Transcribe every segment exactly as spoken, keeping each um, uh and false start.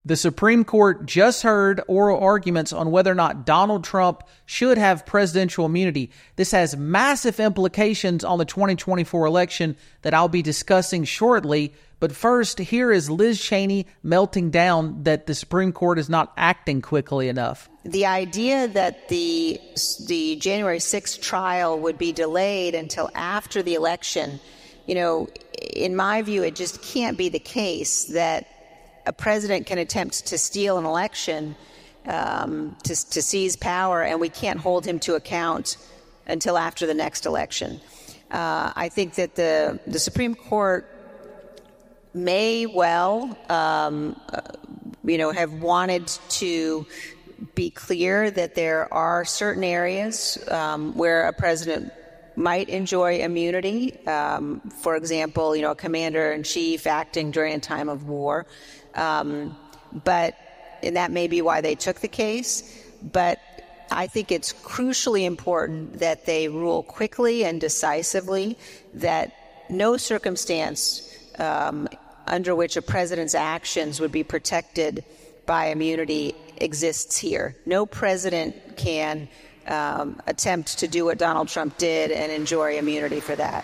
The Supreme Court just heard oral arguments on whether or not Donald Trump should have presidential immunity. This has massive implications on the twenty twenty-four election that I'll be discussing shortly. But first, here is Liz Cheney melting down that the Supreme Court is not acting quickly enough. The idea that the the January sixth trial would be delayed until after the election, you know, in my view, it just can't be the case that a president can attempt to steal an election, um, to, to seize power, and we can't hold him to account until after the next election. Uh, I think that the, the Supreme Court may well, um, uh, you know, have wanted to be clear that there are certain areas um, where a president might enjoy immunity. Um, for example, you know, a commander-in-chief acting during a time of war. Um, but, and that may be why they took the case, but I think it's crucially important that they rule quickly and decisively that no circumstance um, under which a president's actions would be protected by immunity exists here. No president can um, attempt to do what Donald Trump did and enjoy immunity for that.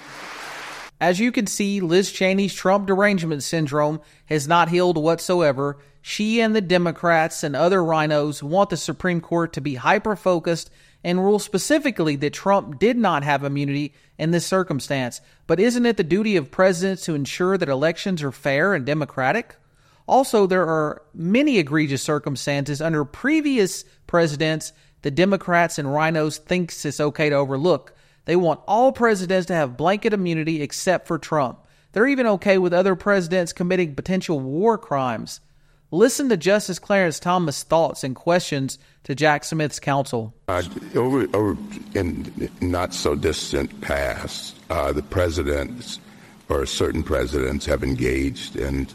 As you can see, Liz Cheney's Trump derangement syndrome has not healed whatsoever. She and the Democrats and other rhinos want the Supreme Court to be hyper-focused and rule specifically that Trump did not have immunity in this circumstance. But isn't it the duty of presidents to ensure that elections are fair and democratic? Also, there are many egregious circumstances under previous presidents the Democrats and rhinos think it's okay to overlook. They want all presidents to have blanket immunity except for Trump. They're even okay with other presidents committing potential war crimes. Listen to Justice Clarence Thomas' thoughts and questions to Jack Smith's counsel. Uh, over, over in not so distant past, uh, the presidents or certain presidents have engaged in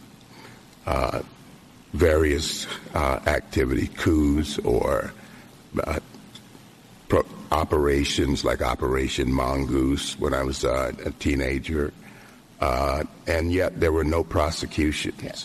uh, various uh, activity, coups or uh, pro- operations like Operation Mongoose when I was uh, a teenager, uh, and yet there were no prosecutions. Yes.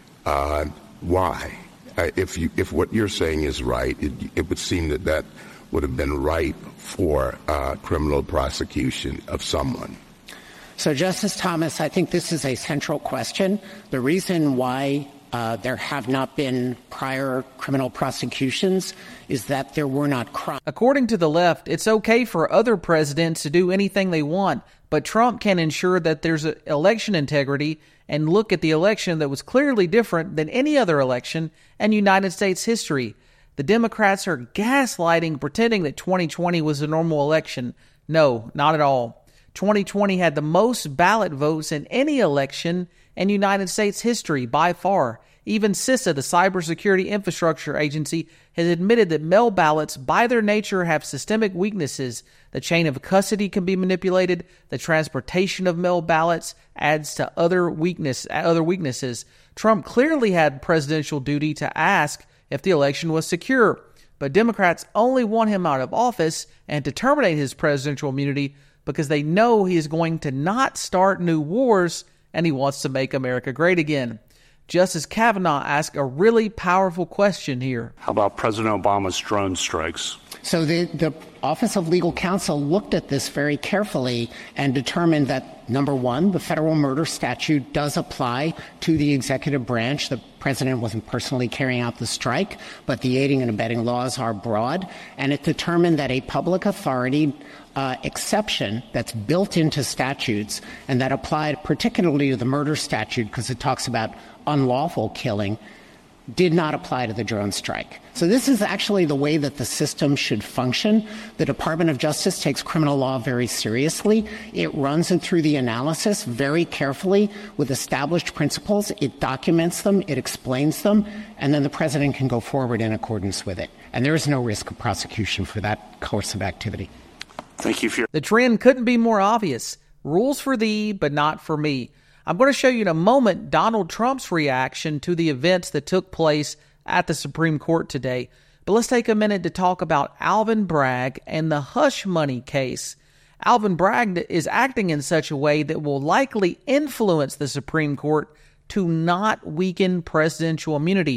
Uh, why? Uh, if you, if what you're saying is right, it, it would seem that that would have been ripe for uh, criminal prosecution of someone. So, Justice Thomas, I think this is a central question. The reason why uh, there have not been prior criminal prosecutions is that there were not crimes. According to the left, it's okay for other presidents to do anything they want, but Trump can ensure that there's a election integrity and look at the election that was clearly different than any other election in United States history. The Democrats are gaslighting, pretending that twenty twenty was a normal election. No, not at all. twenty twenty had the most ballot votes in any election in United States history by far. Even CISA, the Cybersecurity Infrastructure Agency, has admitted that mail ballots by their nature have systemic weaknesses. The chain of custody can be manipulated. The transportation of mail ballots adds to other weakness, other weaknesses. Trump clearly had presidential duty to ask if the election was secure, but Democrats only want him out of office and to terminate his presidential immunity because they know he is going to not start new wars and he wants to make America great again. Justice Kavanaugh asked a really powerful question here. How about President Obama's drone strikes? So the, the Office of Legal Counsel looked at this very carefully and determined that, number one, the federal murder statute does apply to the executive branch. The president wasn't personally carrying out the strike, but the aiding and abetting laws are broad. And it determined that a public authority uh, exception that's built into statutes and that applied particularly to the murder statute because it talks about unlawful killing, did not apply to the drone strike. So this is actually the way that the system should function. The Department of Justice takes criminal law very seriously. It runs it through the analysis very carefully with established principles. It documents them, it explains them, and then the president can go forward in accordance with it. And there is no risk of prosecution for that course of activity. Thank you for your- The trend couldn't be more obvious. Rules for thee, but not for me. I'm going to show you in a moment Donald Trump's reaction to the events that took place at the Supreme Court today. But let's take a minute to talk about Alvin Bragg and the hush money case. Alvin Bragg is acting in such a way that will likely influence the Supreme Court to not weaken presidential immunity.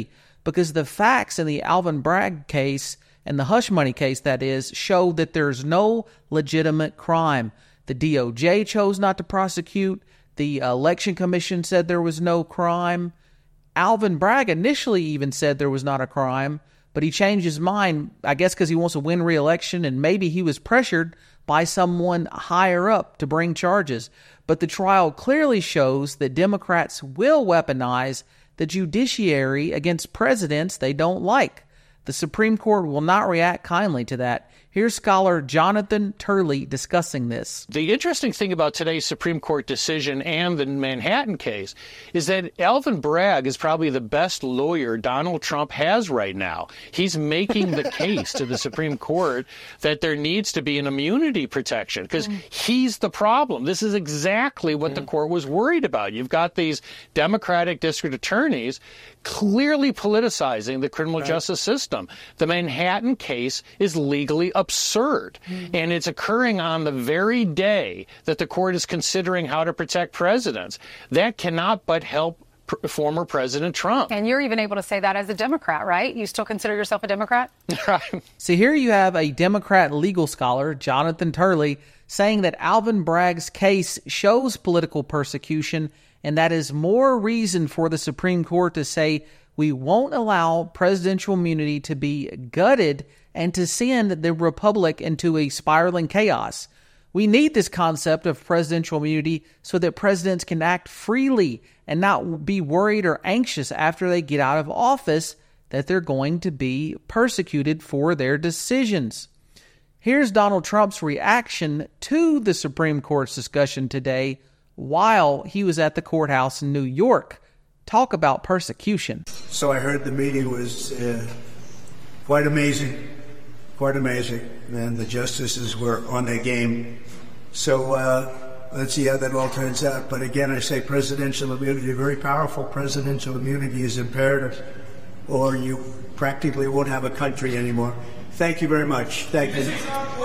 because the facts in the Alvin Bragg case and the hush money case, that is, show that there's no legitimate crime. The D O J chose not to prosecute. The Election Commission said there was no crime. Alvin Bragg initially even said there was not a crime, but he changed his mind, I guess because he wants to win re-election, and maybe he was pressured by someone higher up to bring charges. But the trial clearly shows that Democrats will weaponize the judiciary against presidents they don't like. The Supreme Court will not react kindly to that. Here's scholar Jonathan Turley discussing this. The interesting thing about today's Supreme Court decision and the Manhattan case is that Alvin Bragg is probably the best lawyer Donald Trump has right now. He's making the case to the Supreme Court that there needs to be an immunity protection because mm. he's the problem. This is exactly what mm. the court was worried about. You've got these Democratic district attorneys clearly politicizing the criminal right. justice system. The Manhattan case is legally absurd, mm-hmm. and it's occurring on the very day that the court is considering how to protect presidents. That cannot but help pr- former President Trump. And you're even able to say that as a Democrat, right? You still consider yourself a Democrat? Right. So here you have a Democrat legal scholar, Jonathan Turley, saying that Alvin Bragg's case shows political persecution, and that is more reason for the Supreme Court to say we won't allow presidential immunity to be gutted and to send the republic into a spiraling chaos. We need this concept of presidential immunity so that presidents can act freely and not be worried or anxious after they get out of office that they're going to be persecuted for their decisions. Here's Donald Trump's reaction to the Supreme Court's discussion today while he was at the courthouse in New York. Talk about persecution. So I heard the meeting was uh, quite amazing, quite amazing, and the justices were on their game. So uh, let's see how that all turns out. But again, I say presidential immunity, very powerful presidential immunity is imperative, or you practically won't have a country anymore. Thank you very much. Thank you.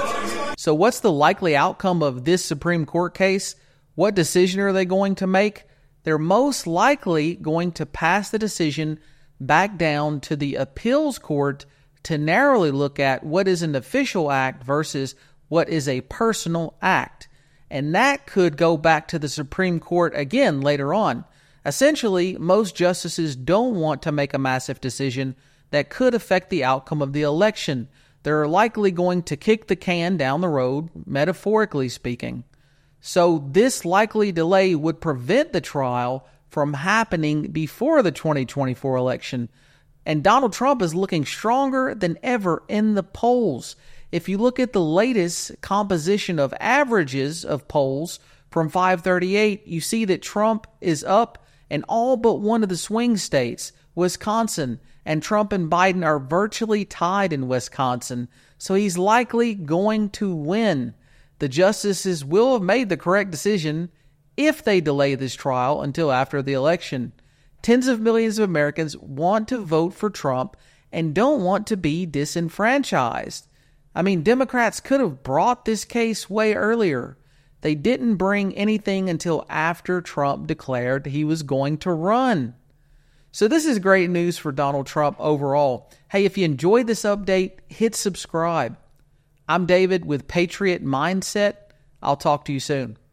So what's the likely outcome of this Supreme Court case? What decision are they going to make? They're most likely going to pass the decision back down to the appeals court to narrowly look at what is an official act versus what is a personal act. And that could go back to the Supreme Court again later on. Essentially, most justices don't want to make a massive decision that could affect the outcome of the election. They're likely going to kick the can down the road, metaphorically speaking. So this likely delay would prevent the trial from happening before the twenty twenty-four election. And Donald Trump is looking stronger than ever in the polls. If you look at the latest composition of averages of polls from five thirty-eight, you see that Trump is up in all but one of the swing states, Wisconsin, and Trump and Biden are virtually tied in Wisconsin. So he's likely going to win. The justices will have made the correct decision if they delay this trial until after the election. Tens of millions of Americans want to vote for Trump and don't want to be disenfranchised. I mean, Democrats could have brought this case way earlier. They didn't bring anything until after Trump declared he was going to run. So this is great news for Donald Trump overall. Hey, if you enjoyed this update, hit subscribe. I'm David with Patriot Mindset. I'll talk to you soon.